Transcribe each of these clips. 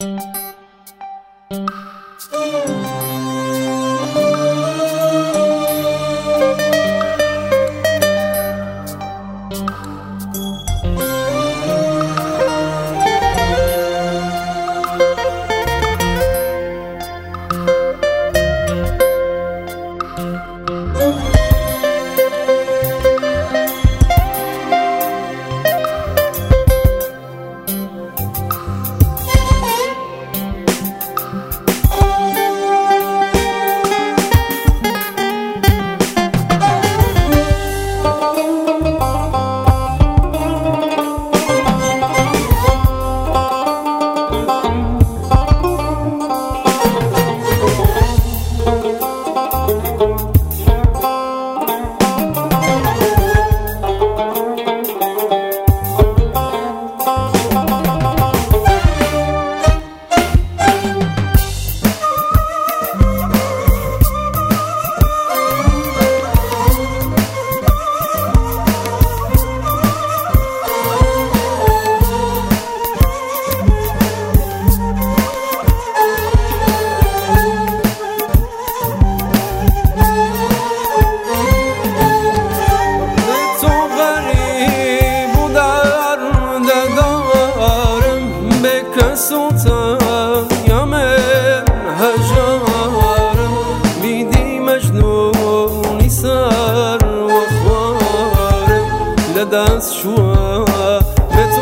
سلطان من هجارم بیدی مجنونی سر و خوارم لدست شوا به تو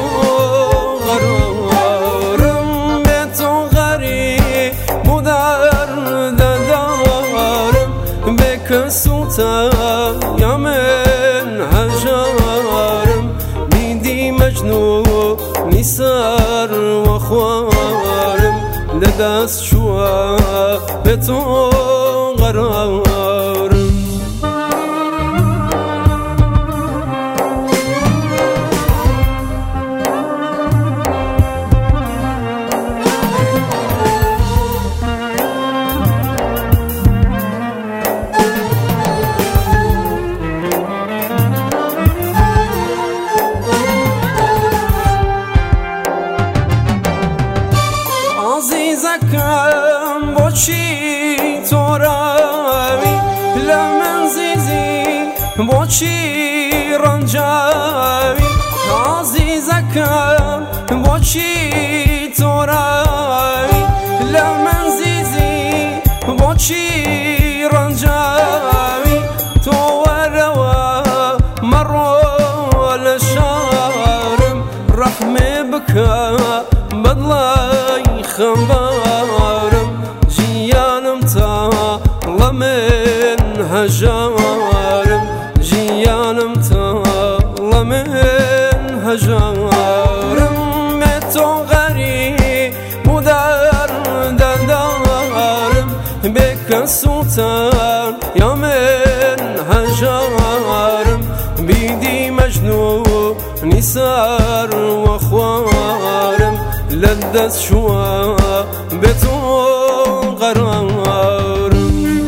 قرارم به تو غریب و درد دارم به که سلطان من هجارم بیدی مجنونی سر و خوارم لدست شوا به تو قرارم عزیزکم با چی تو روی لمن زیزی با چی رنجاوی عزیزکم با چی تو روی لمن زیزی با چی رنجاوی تو وروا مرو لشارم رحمه بکا بدلای خبارم جیانم تا لمن هجارم جیانم تا لمن هجارم به تو غریب و درد دارم به که سلطان یا من هجارم بیدی مجنونی سر و خوارم لدست شوا به تو قرارم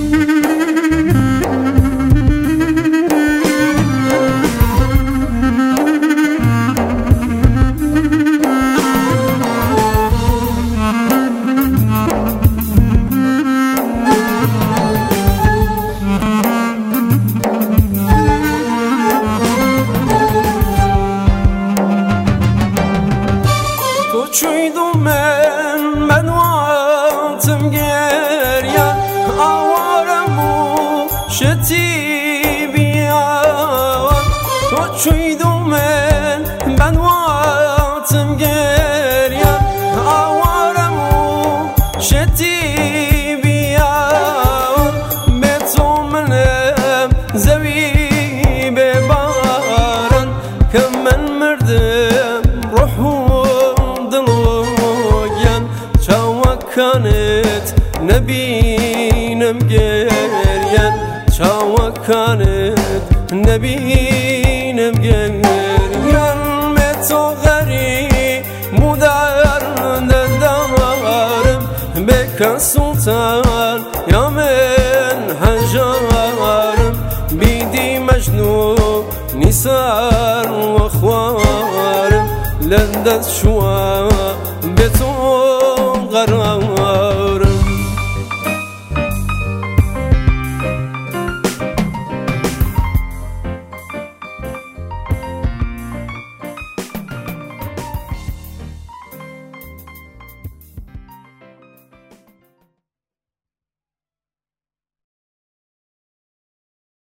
چویدم من واتم گریا آوارم و شتی بیان تو چویدم من واتم گریا آوارم و شتی بیان به تو منم زوی ببارن که من مردم روحو كانت نبينم جريان شاوة كانت نبينم جريان متو غريب مدار دارم بك سلطان يا من هجارم بيدي مجنون نسار وخوارم لندت شوا بتو قرار